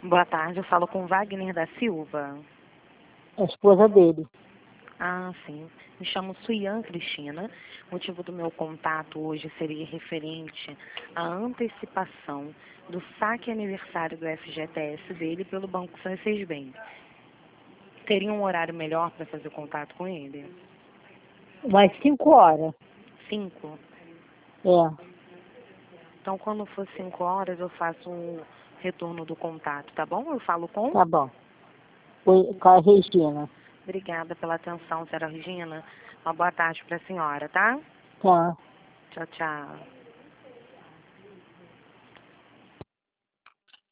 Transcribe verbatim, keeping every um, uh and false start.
Boa tarde, eu falo com Wagner da Silva. A esposa dele. Ah, sim. Me chamo Suian Cristina. O motivo do meu contato hoje seria referente à antecipação do saque aniversário do F G T S dele pelo Banco Francês Bank. Teria um horário melhor para fazer contato com ele? Mais cinco horas. Cinco? É. Então, quando for cinco horas, eu faço um retorno do contato, tá bom? Eu falo com? Tá bom. Foi com a Regina. Obrigada pela atenção, senhora Regina. Uma boa tarde para a senhora, tá? Tá. Tchau, tchau.